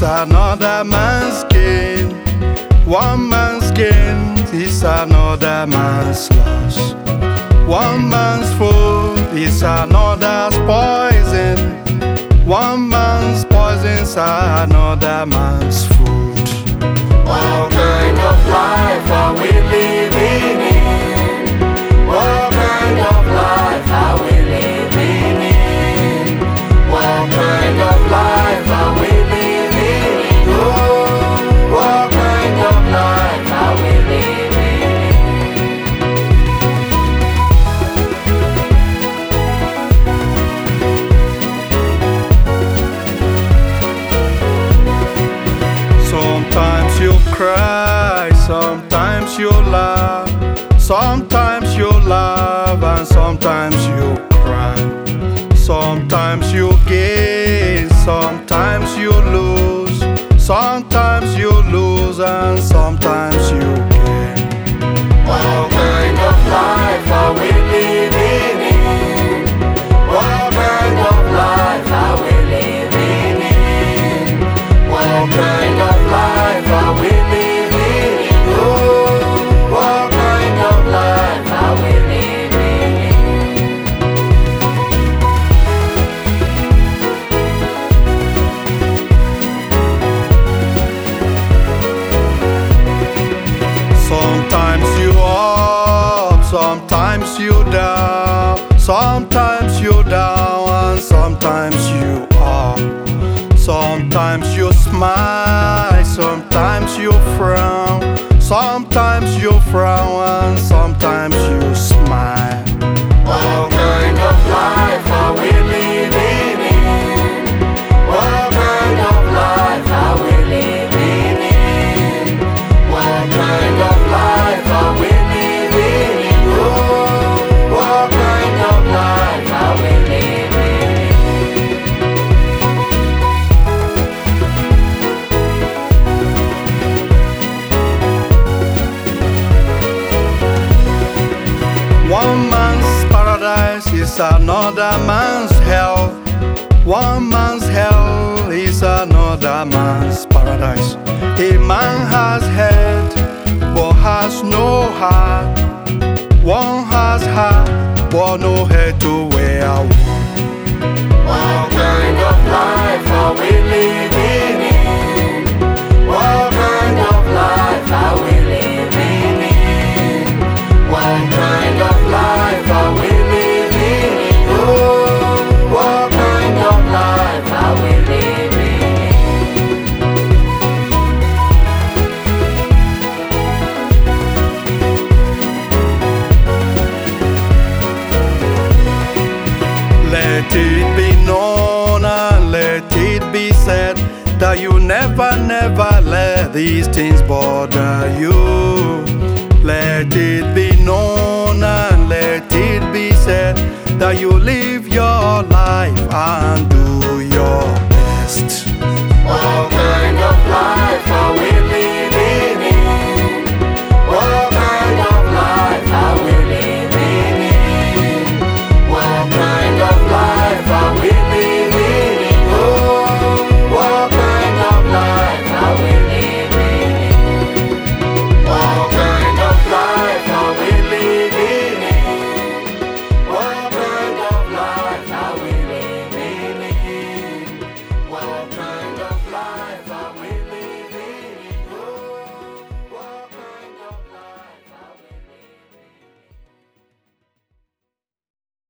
is another man's gain. One man's gain is another man's loss. One man's food is another's poison. One man's poison's another man's food. What kind of life are we living in? What kind of life are we living in? What kind of life are we living in? Oh, what kind of life are we living in? Sometimes you cry, sometimes you laugh. Sometimes you laugh and sometimes you cry. Sometimes you gain, sometimes you lose. Sometimes you lose and sometimes you gain. What kind of life are we living in? What kind of life are we living in? What kind of life are we living in? Oh, what kind of life are we living in? Sometimes you up, sometimes you down. Sometimes you down and sometimes you up. Sometimes you smile, sometimes you frown. Sometimes you frown and sometimes you smile. What kind of life are we living in? What kind of life are we living in? What kind of life are we living in? Oh, what kind of life are we living in? One man's paradise is another man's hell. One man's hell is another man's paradise. A man has head but has no heart. One has heart but no head to wear one. What kind of life are we living in? What kind of life are we living in? What kind of life are we living in? Oh, what kind of life are we living in? Let it be known and let it be said that you never, never let these things bother you. Let it be known and let it be said that you live your life and do